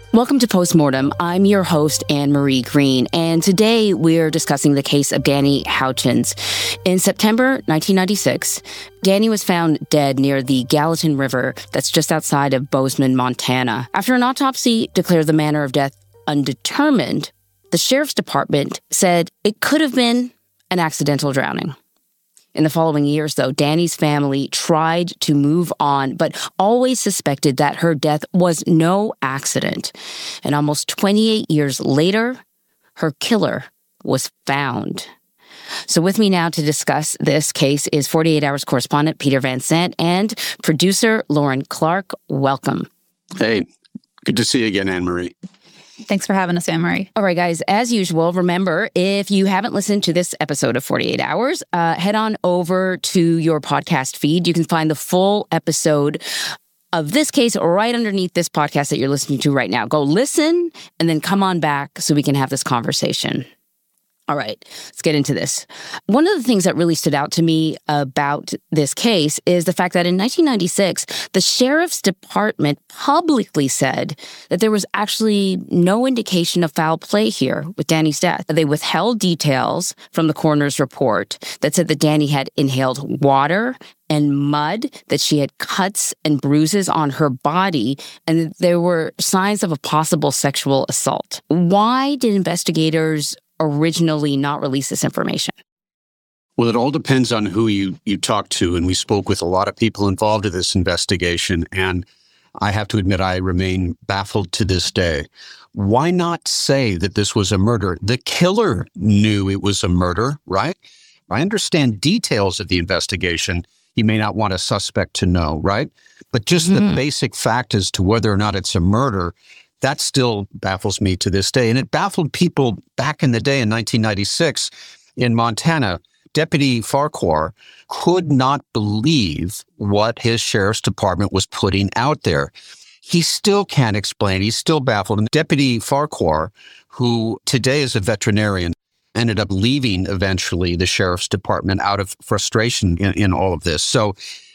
Welcome to Postmortem. I'm your host, Anne-Marie Green, and today we're discussing the case of Danny Houchins. In September 1996, Danny was found dead near the Gallatin River that's just outside of Bozeman, Montana. After an autopsy declared the manner of death undetermined, the sheriff's department said it could have been an accidental drowning. In the following years, though, Danny's family tried to move on, but always suspected that her death was no accident. And almost 28 years later, her killer was found. So with me now to discuss this case is 48 Hours correspondent Peter Van Sant and producer Lauren Clark. Welcome. Hey, good to see you again, Anne-Marie. Thanks for having us, Anne-Marie. All right, guys, as usual, remember, if you haven't listened to this episode of 48 Hours, head on over to your podcast feed. You can find the full episode of this case right underneath this podcast that you're listening to right now. Go listen and then come on back so we can have this conversation. All right, let's get into this. One of the things that really stood out to me about this case is the fact that in 1996, the sheriff's department publicly said that there was actually no indication of foul play here with Danny's death. They withheld details from the coroner's report that said that Danny had inhaled water and mud, that she had cuts and bruises on her body, and that there were signs of a possible sexual assault. Why did investigators originally not release this information? Well, it all depends on who you talk to, and we spoke with a lot of people involved in this investigation, and I have to admit I remain baffled to this day. Why not say that this was a murder? The killer knew it was a murder, right? I understand details of the investigation. He may not want a suspect to know, right? But just the basic fact as to whether or not it's a murder, that still baffles me to this day. And it baffled people back in the day in 1996 in Montana. Deputy Farquhar could not believe what his sheriff's department was putting out there. He still can't explain. He's still baffled. And Deputy Farquhar, who today is a veterinarian, ended up leaving eventually the sheriff's department out of frustration in all of this. So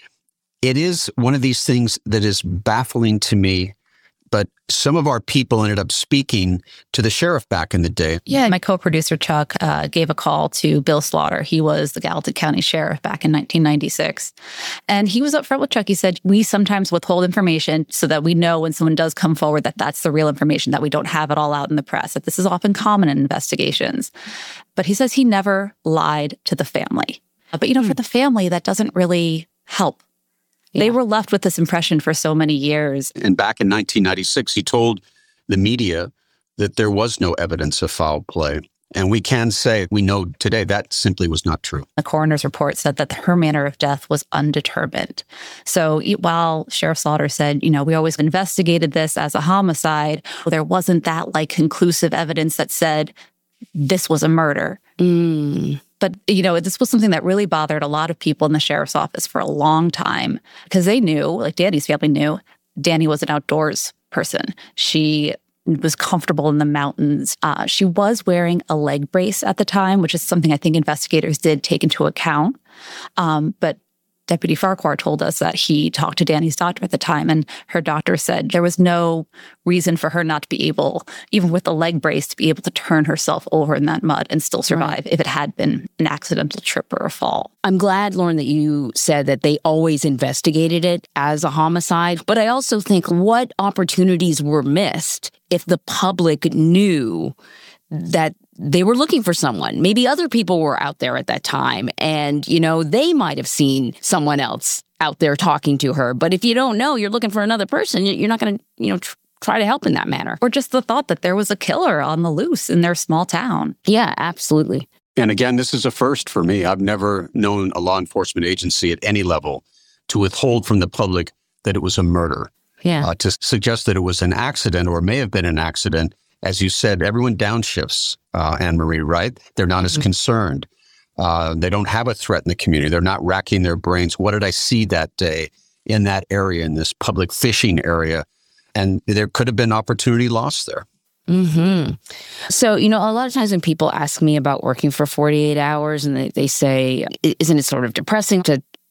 it is one of these things that is baffling to me. But some of our people ended up speaking to the sheriff back in the day. Yeah, my co-producer Chuck gave a call to Bill Slaughter. He was the Gallatin County Sheriff back in 1996. And he was upfront with Chuck. He said, we sometimes withhold information so that we know when someone does come forward that that's the real information, that we don't have it all out in the press, that this is often common in investigations. But he says he never lied to the family. But, for the family, that doesn't really help. They were left with this impression for so many years. And back in 1996, he told the media that there was no evidence of foul play. And we can say, we know today that simply was not true. The coroner's report said that her manner of death was undetermined. So while Sheriff Slaughter said, we always investigated this as a homicide, there wasn't that conclusive evidence that said this was a murder. But, this was something that really bothered a lot of people in the sheriff's office for a long time because they knew, Danny's family knew, Danny was an outdoors person. She was comfortable in the mountains. She was wearing a leg brace at the time, which is something I think investigators did take into account. But Deputy Farquhar told us that he talked to Danny's doctor at the time, and her doctor said there was no reason for her not to be able, even with the leg brace, to be able to turn herself over in that mud and still survive if it had been an accidental trip or a fall. I'm glad, Lauren, that you said that they always investigated it as a homicide, but I also think what opportunities were missed if the public knew that they were looking for someone. Maybe other people were out there at that time and, they might have seen someone else out there talking to her. But if you don't know, you're looking for another person, you're not going to, try to help in that manner. Or just the thought that there was a killer on the loose in their small town. Yeah, absolutely. And again, this is a first for me. I've never known a law enforcement agency at any level to withhold from the public that it was a murder. Yeah. To suggest that it was an accident or may have been an accident. As you said, everyone downshifts, Anne-Marie, right? They're not as concerned. They don't have a threat in the community. They're not racking their brains. What did I see that day in that area, in this public fishing area? And there could have been opportunity lost there. So, a lot of times when people ask me about working for 48 hours and they say, isn't it sort of depressing to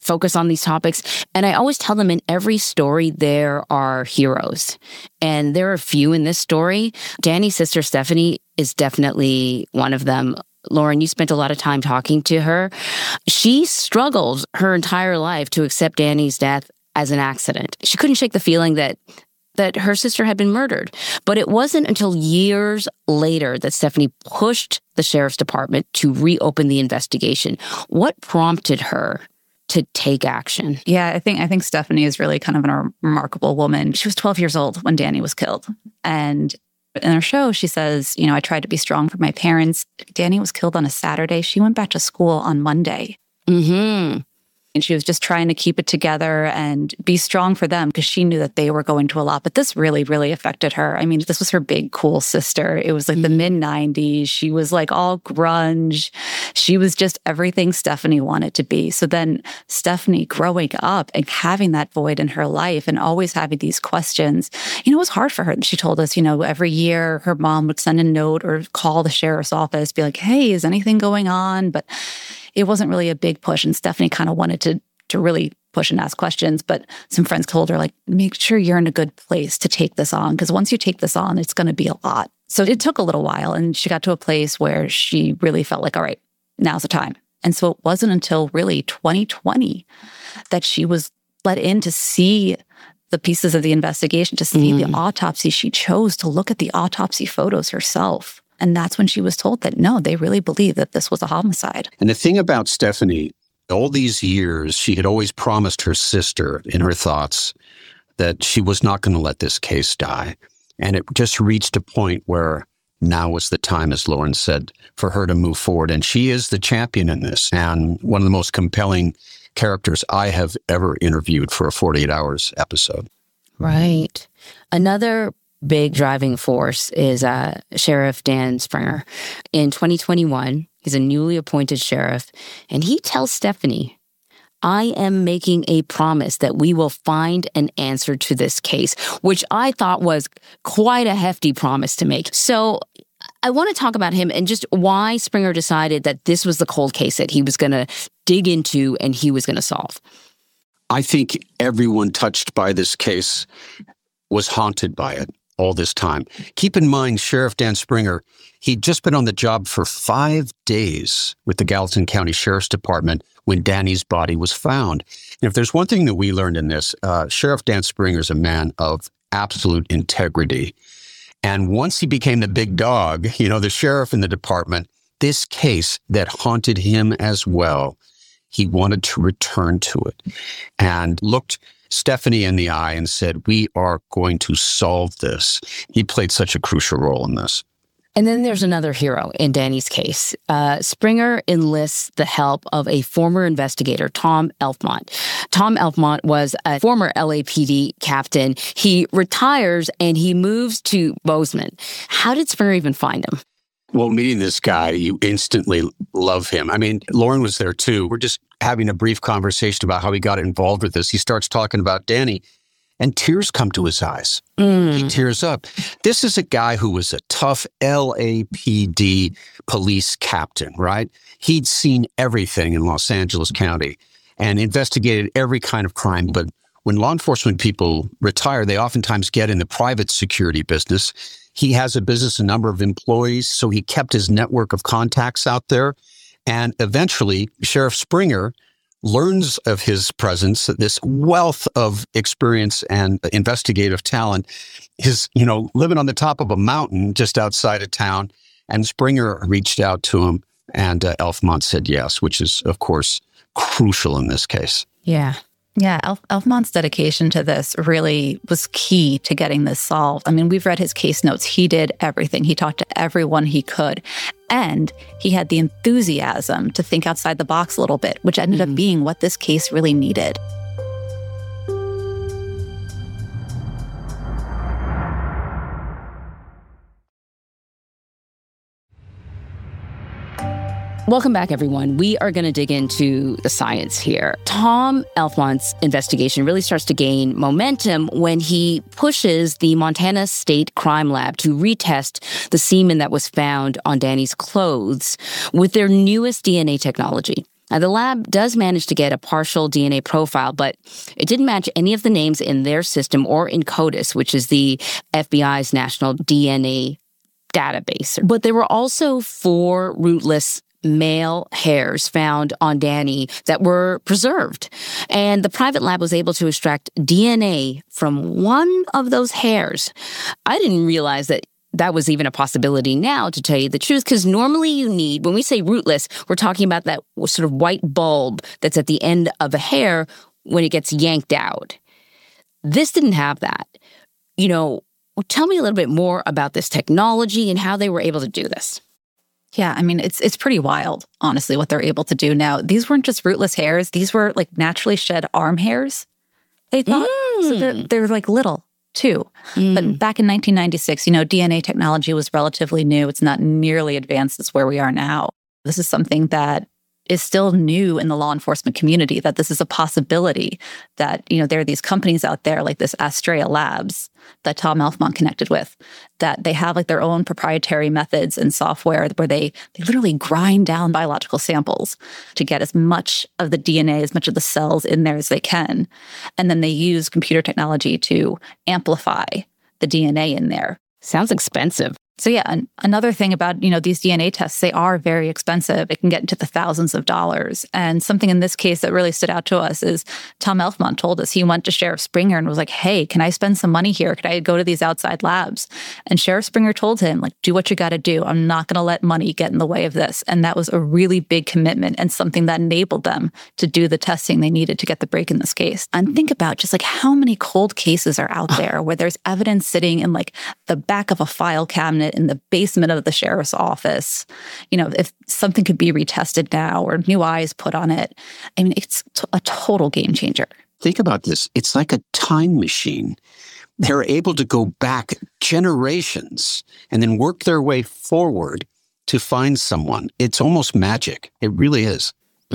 focus on these topics. And I always tell them in every story, there are heroes. And there are a few in this story. Danny's sister, Stephanie, is definitely one of them. Lauren, you spent a lot of time talking to her. She struggled her entire life to accept Danny's death as an accident. She couldn't shake the feeling that her sister had been murdered. But it wasn't until years later that Stephanie pushed the sheriff's department to reopen the investigation. What prompted her to take action? Yeah, I think Stephanie is really kind of a remarkable woman. She was 12 years old when Danny was killed. And in her show, she says, I tried to be strong for my parents. Danny was killed on a Saturday. She went back to school on Monday. Mm-hmm. And she was just trying to keep it together and be strong for them because she knew that they were going to a lot. But this really, really affected her. I mean, this was her big, cool sister. It was like the mid-90s. She was like all grunge. She was just everything Stephanie wanted to be. So then Stephanie growing up and having that void in her life and always having these questions, it was hard for her. She told us, every year her mom would send a note or call the sheriff's office, be like, hey, is anything going on? But it wasn't really a big push. And Stephanie kind of wanted to really push and ask questions. But some friends told her, make sure you're in a good place to take this on. Because once you take this on, it's going to be a lot. So it took a little while. And she got to a place where she really felt like, all right, now's the time. And so it wasn't until really 2020 that she was let in to see the pieces of the investigation, to see the autopsy. She chose to look at the autopsy photos herself. And that's when she was told that, no, they really believe that this was a homicide. And the thing about Stephanie, all these years, she had always promised her sister in her thoughts that she was not going to let this case die. And it just reached a point where now was the time, as Lauren said, for her to move forward. And she is the champion in this, and one of the most compelling characters I have ever interviewed for a 48 Hours episode. Right. Another big driving force is Sheriff Dan Springer. In 2021, he's a newly appointed sheriff, and he tells Stephanie, I am making a promise that we will find an answer to this case, which I thought was quite a hefty promise to make. So I want to talk about him and just why Springer decided that this was the cold case that he was going to dig into and he was going to solve. I think everyone touched by this case was haunted by it all this time. Keep in mind, Sheriff Dan Springer, he'd just been on the job for 5 days with the Gallatin County Sheriff's Department when Danny's body was found. And if there's one thing that we learned in this, Sheriff Dan Springer is a man of absolute integrity. And once he became the big dog, the sheriff in the department, this case that haunted him as well, he wanted to return to it and looked Stephanie in the eye and said, we are going to solve this. He played such a crucial role in this. And then there's another hero in Danny's case. Springer enlists the help of a former investigator, Tom Elfmont. Tom Elfmont was a former LAPD captain. He retires and he moves to Bozeman. How did Springer even find him? Well, meeting this guy, you instantly love him. I mean, Lauren was there too. We're just having a brief conversation about how he got involved with this. He starts talking about Danny and tears come to his eyes. He tears up. This is a guy who was a tough LAPD police captain, right? He'd seen everything in Los Angeles County and investigated every kind of crime. But when law enforcement people retire, they oftentimes get in the private security business. He has a business, a number of employees, so he kept his network of contacts out there. And eventually, Sheriff Springer learns of his presence, this wealth of experience and investigative talent. His, living on the top of a mountain just outside of town. And Springer reached out to him, and Elfmont said yes, which is, of course, crucial in this case. Yeah. Yeah, Elfmont's dedication to this really was key to getting this solved. I mean, we've read his case notes. He did everything. He talked to everyone he could. And he had the enthusiasm to think outside the box a little bit, which ended up being what this case really needed. Welcome back, everyone. We are going to dig into the science here. Tom Elfmont's investigation really starts to gain momentum when he pushes the Montana State Crime Lab to retest the semen that was found on Danny's clothes with their newest DNA technology. Now, the lab does manage to get a partial DNA profile, but it didn't match any of the names in their system or in CODIS, which is the FBI's national DNA database. But there were also 4 rootless male hairs found on Danny that were preserved. And the private lab was able to extract DNA from one of those hairs. I didn't realize that was even a possibility now, to tell you the truth, because normally you need, when we say rootless, we're talking about that sort of white bulb that's at the end of a hair when it gets yanked out. This didn't have that. Tell me a little bit more about this technology and how they were able to do this. Yeah, I mean, it's pretty wild, honestly, what they're able to do now. These weren't just rootless hairs. These were like naturally shed arm hairs, they thought. So they're like little, too. But back in 1996, DNA technology was relatively new. It's not nearly advanced as where we are now. This is something that is still new in the law enforcement community, that this is a possibility, that, there are these companies out there like this Astrea Labs that Tom Elfmont connected with, that they have like their own proprietary methods and software where they literally grind down biological samples to get as much of the DNA, as much of the cells in there as they can. And then they use computer technology to amplify the DNA in there. Sounds expensive. So yeah, and another thing about, these DNA tests, they are very expensive. It can get into the thousands of dollars. And something in this case that really stood out to us is Tom Elfmont told us he went to Sheriff Springer and was like, hey, can I spend some money here? Could I go to these outside labs? And Sheriff Springer told him, like, do what you got to do. I'm not going to let money get in the way of this. And that was a really big commitment and something that enabled them to do the testing they needed to get the break in this case. And think about just like how many cold cases are out there where there's evidence sitting in like the back of a file cabinet in the basement of the sheriff's office. If something could be retested now or new eyes put on it, I mean, it's a total game changer. Think about this. It's like a time machine. They're able to go back generations and then work their way forward to find someone. It's almost magic. It really is.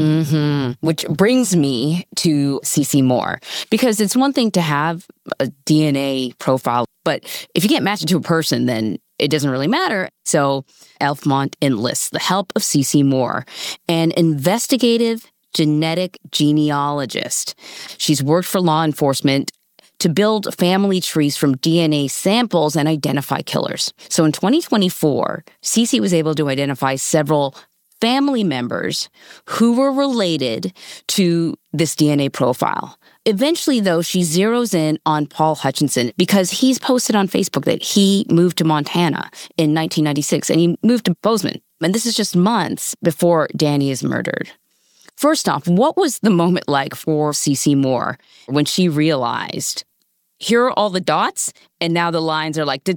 Which brings me to CeCe Moore, because it's one thing to have a DNA profile, but if you can't match it to a person, then it doesn't really matter. So Elfmont enlists the help of CeCe Moore, an investigative genetic genealogist. She's worked for law enforcement to build family trees from DNA samples and identify killers. So in 2024, CeCe was able to identify several family members who were related to this DNA profile. Eventually, though, she zeroes in on Paul Hutchinson because he's posted on Facebook that he moved to Montana in 1996 and he moved to Bozeman. And this is just months before Danny is murdered. First off, what was the moment like for CeCe Moore when she realized, here are all the dots, and now the lines are like,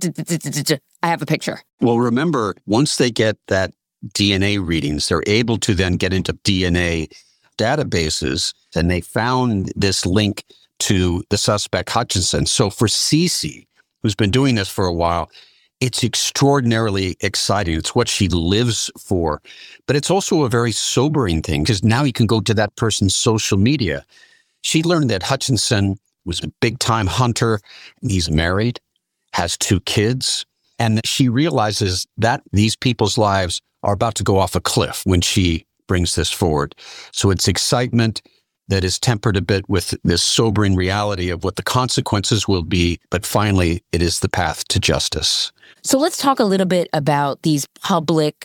I have a picture? Well, remember, once they get that DNA readings, they're able to then get into DNA databases, and they found this link to the suspect Hutchinson. So for CeCe, who's been doing this for a while, it's extraordinarily exciting. It's what she lives for. But it's also a very sobering thing because now you can go to that person's social media. She learned that Hutchinson was a big-time hunter. He's married, has 2 kids, and she realizes that these people's lives are about to go off a cliff when she brings this forward. So it's excitement that is tempered a bit with this sobering reality of what the consequences will be. But finally, it is the path to justice. So let's talk a little bit about these public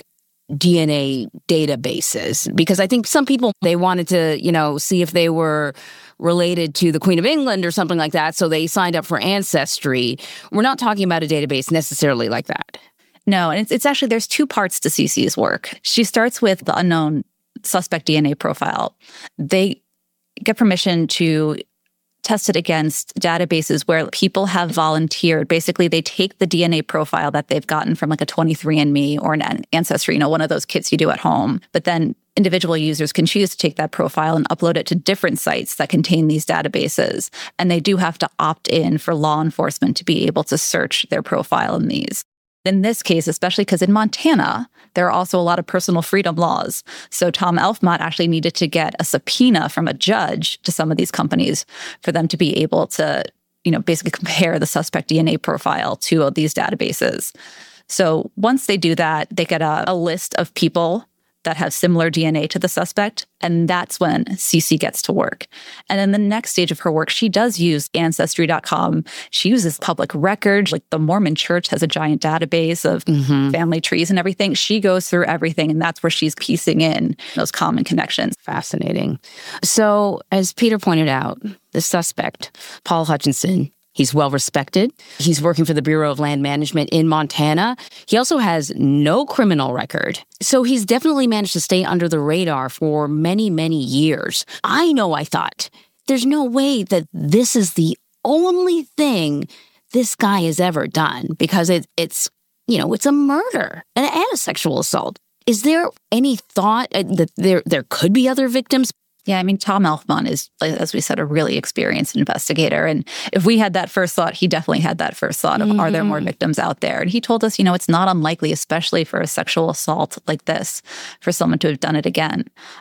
DNA databases, because I think some people, they wanted to, see if they were related to the Queen of England or something like that. So they signed up for Ancestry. We're not talking about a database necessarily like that. No, and it's actually, there's 2 parts to CeCe's work. She starts with the unknown suspect DNA profile. They get permission to test it against databases where people have volunteered. Basically, they take the DNA profile that they've gotten from like a 23andMe or an Ancestry, one of those kits you do at home. But then individual users can choose to take that profile and upload it to different sites that contain these databases. And they do have to opt in for law enforcement to be able to search their profile in these. In this case, especially because in Montana, there are also a lot of personal freedom laws. So Tom Elfmont actually needed to get a subpoena from a judge to some of these companies for them to be able to, basically compare the suspect DNA profile to these databases. So once they do that, they get a list of people that have similar DNA to the suspect. And that's when Cece gets to work. And then the next stage of her work, she does use Ancestry.com. She uses public records. Like the Mormon Church has a giant database of family trees and everything. She goes through everything, and that's where she's piecing in those common connections. Fascinating. So, as Peter pointed out, the suspect, Paul Hutchinson, he's well respected. He's working for the Bureau of Land Management in Montana. He also has no criminal record. So he's definitely managed to stay under the radar for many, many years. I thought, there's no way that this is the only thing this guy has ever done, because it's a murder and a sexual assault. Is there any thought that there could be other victims? Yeah, I mean, Tom Elfmont is, as we said, a really experienced investigator. And if we had that first thought, he definitely had that first thought of, are there more victims out there? And he told us, it's not unlikely, especially for a sexual assault like this, for someone to have done it again.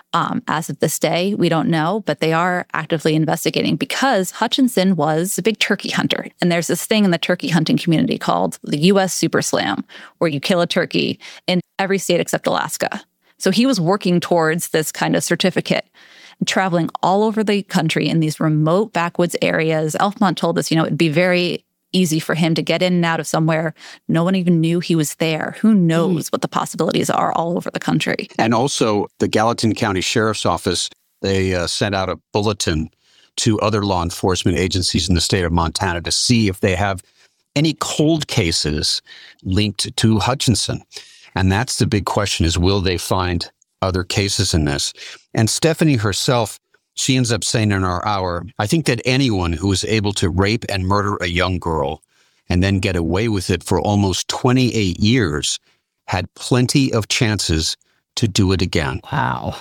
As of this day, we don't know, but they are actively investigating because Hutchinson was a big turkey hunter. And there's this thing in the turkey hunting community called the U.S. Super Slam, where you kill a turkey in every state except Alaska. So he was working towards this kind of certificate, traveling all over the country in these remote backwoods areas. Elfmont told us, it'd be very easy for him to get in and out of somewhere no one even knew he was there. Who knows what the possibilities are all over the country. And also the Gallatin County Sheriff's Office, they sent out a bulletin to other law enforcement agencies in the state of Montana to see if they have any cold cases linked to Hutchinson. And that's the big question, is will they find other cases in this? And Stephanie herself, she ends up saying in our hour, I think that anyone who is able to rape and murder a young girl and then get away with it for almost 28 years had plenty of chances to do it again. Wow.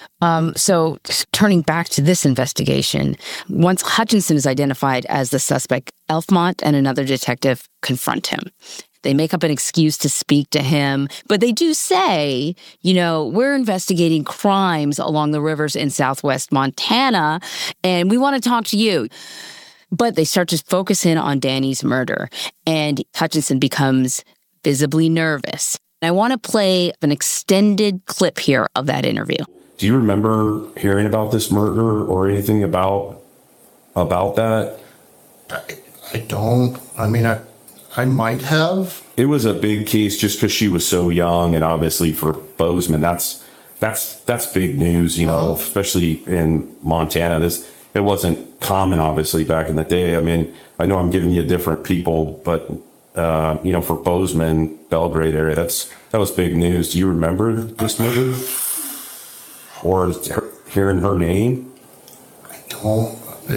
So turning back to this investigation, once Hutchinson is identified as the suspect, Elfmont and another detective confront him. They make up an excuse to speak to him, but they do say, we're investigating crimes along the rivers in southwest Montana, and we want to talk to you. But they start to focus in on Danny's murder, and Hutchinson becomes visibly nervous. I want to play an extended clip here of that interview. Do you remember hearing about this murder or anything about that? I don't. I mean, I might have. It was a big case just because she was so young, and obviously for Bozeman, that's big news, especially in Montana. It wasn't common, obviously, back in the day. I mean, I know I'm giving you different people, but for Bozeman, Belgrade area, that was big news. Do you remember this murder or hearing her name? I don't.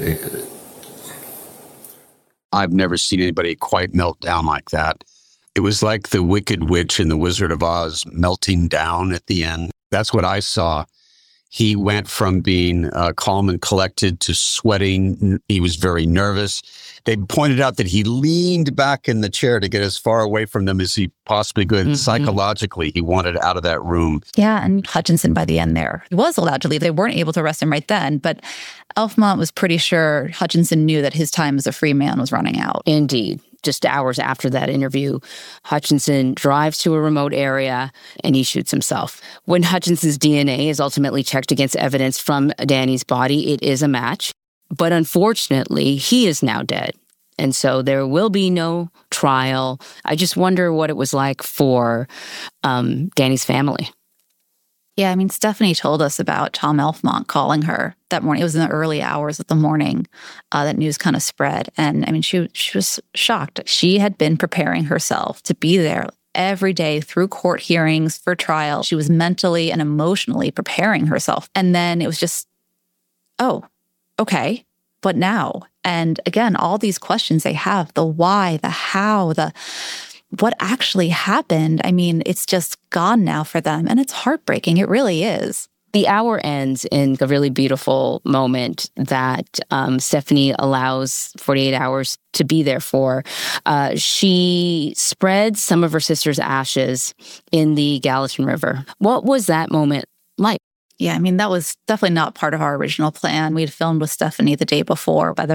I've never seen anybody quite melt down like that. It was like the Wicked Witch in The Wizard of Oz melting down at the end. That's what I saw. He went from being calm and collected to sweating. He was very nervous. They pointed out that he leaned back in the chair to get as far away from them as he possibly could. Psychologically, he wanted out of that room. Yeah, and Hutchinson by the end there, he was allowed to leave. They weren't able to arrest him right then, but Elfmont was pretty sure Hutchinson knew that his time as a free man was running out. Indeed. Just hours after that interview, Hutchinson drives to a remote area and he shoots himself. When Hutchinson's DNA is ultimately checked against evidence from Danny's body, it is a match. But unfortunately, he is now dead. And so there will be no trial. I just wonder what it was like for Danny's family. Yeah, I mean, Stephanie told us about Tom Elfmont calling her that morning. It was in the early hours of the morning that news kind of spread. And I mean, she was shocked. She had been preparing herself to be there every day through court hearings for trial. She was mentally and emotionally preparing herself. And then it was just, oh, okay, what now? And again, all these questions they have, the why, the how, what actually happened. I mean, it's just gone now for them. And it's heartbreaking. It really is. The hour ends in a really beautiful moment that Stephanie allows 48 hours to be there for. She spreads some of her sister's ashes in the Gallatin River. What was that moment like? Yeah, I mean, that was definitely not part of our original plan. We had filmed with Stephanie the day before. By the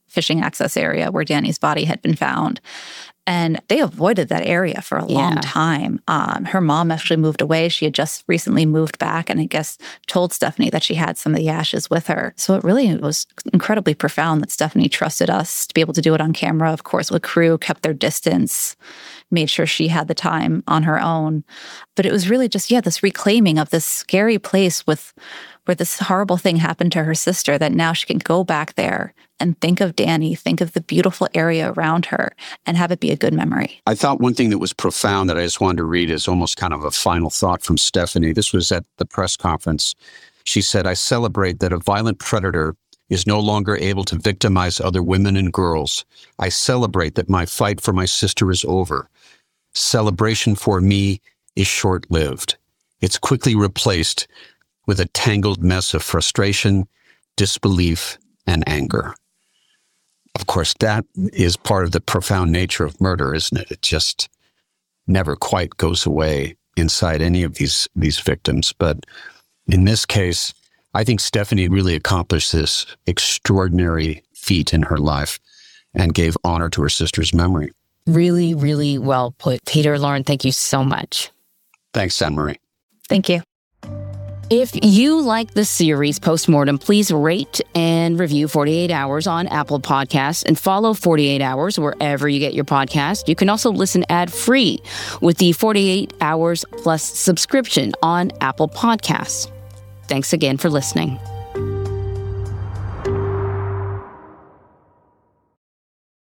fishing access area where Danny's body had been found. And they avoided that area for a long time. Her mom actually moved away. She had just recently moved back and I guess told Stephanie that she had some of the ashes with her. So it really was incredibly profound that Stephanie trusted us to be able to do it on camera. Of course, the crew kept their distance, made sure she had the time on her own. But it was really just, this reclaiming of this scary place where this horrible thing happened to her sister, that now she can go back there and think of Danny, think of the beautiful area around her, and have it be a good memory. I thought one thing that was profound that I just wanted to read is almost kind of a final thought from Stephanie. This was at the press conference. She said, "I celebrate that a violent predator is no longer able to victimize other women and girls. I celebrate that my fight for my sister is over. Celebration for me is short-lived. It's quickly replaced with a tangled mess of frustration, disbelief, and anger." Of course, that is part of the profound nature of murder, isn't it? It just never quite goes away inside any of these victims. But in this case, I think Stephanie really accomplished this extraordinary feat in her life and gave honor to her sister's memory. Really, really well put. Peter, Lauren, thank you so much. Thanks, Anne-Marie. Thank you. If you like the series Postmortem, please rate and review 48 Hours on Apple Podcasts and follow 48 Hours wherever you get your podcast. You can also listen ad-free with the 48 Hours Plus subscription on Apple Podcasts. Thanks again for listening.